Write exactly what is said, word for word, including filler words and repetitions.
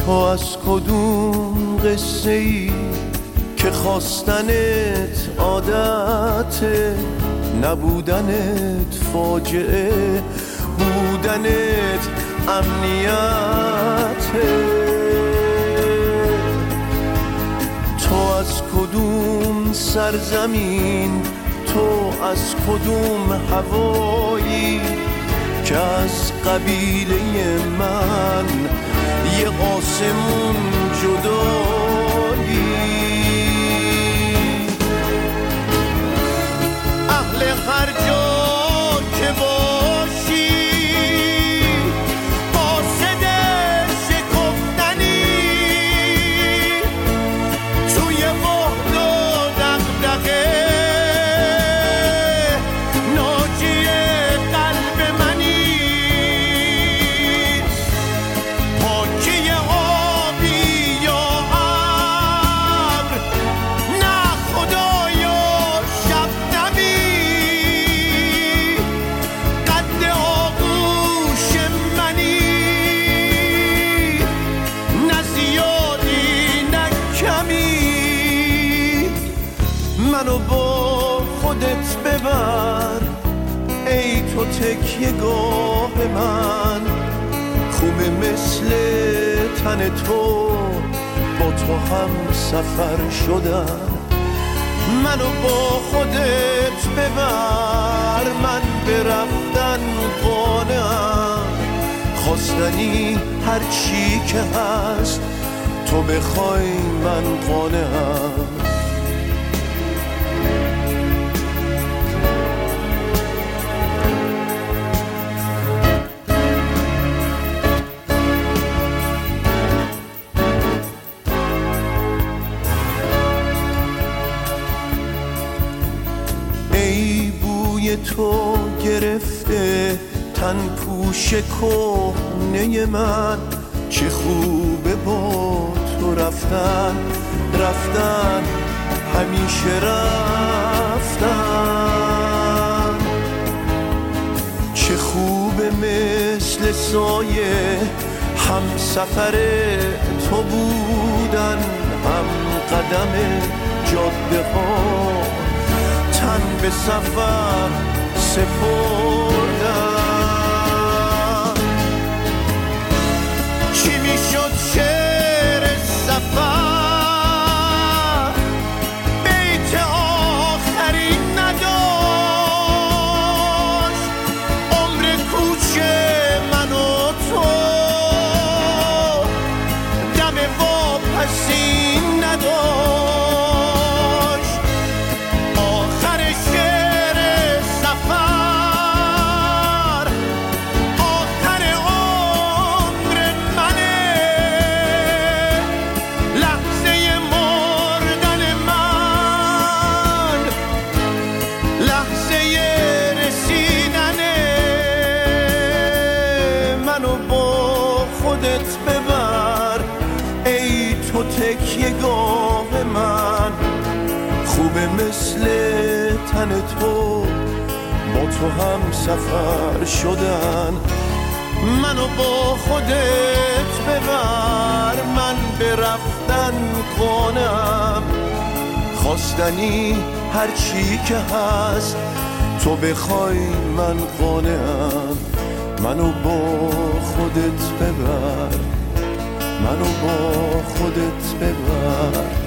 تو از کدوم قصه ای که خواستنت عادته، نبودنت فاجعه، بودنت امنیته. تو از کدوم سرزمین، تو از کدوم هوایی که از قبیله من یه قاسمون جدایی. اهل هر جا که باشی قاصد شکفتنی، توی بحد و دغدغه ناجی قلب منی. پاکی آبی یا ابر، نه خدایا شبنمی، قد آغوش منی، نه زیادی نه کمی. منو با خودت ببر ای تو تکیه گاه من، خوبه مثل تن تو با تو هم سفر شدن. منو با خودت ببر، من به رفتن قانعم، خواستنی هر چی که هست تو بخوای من قانعم. ای بوی تو گرفته تن پوش کهنه من، چه خوبه با تو رفتن، رفتن همیشه رفتن. چه خوبه مثل سایه هم سفر تو بودن، هم قدم جاده ها تن به سفر سپردن. چی میشد شعر سفر، بیت آخری نداشت، عمر کوچ من و تو دم واپسی نداشت. آخر شعر سفر، آخر عمر منه، لحظه مردن من، لحظه رسیدنه. منو با خودت ببر ای تو تکیه گاه من، خوبه مثل تن تو با تو هم سفر شدن. منو با خودت ببر، من به رفتن قانعم، خواستنی هر چی که هست تو بخوای من قانعم. منو با خودت ببر، منو با خودت ببر.